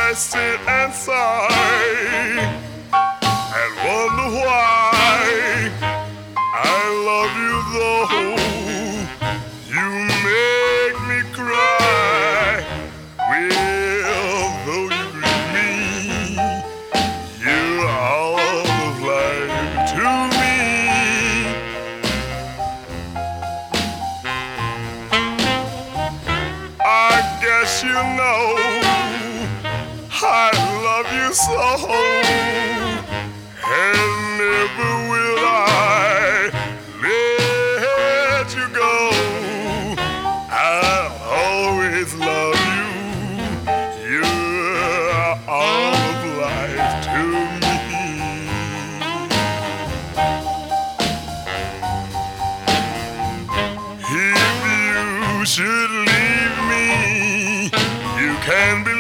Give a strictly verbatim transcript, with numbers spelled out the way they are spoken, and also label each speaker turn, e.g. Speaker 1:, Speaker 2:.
Speaker 1: I sit and sigh and wonder why I love you though you make me cry. Well, though you grieve me, you're all of life to me. I guess you know I love you so, and never will I let you go. I'll always love you. You're all of life to me. If you should leave me, you can believe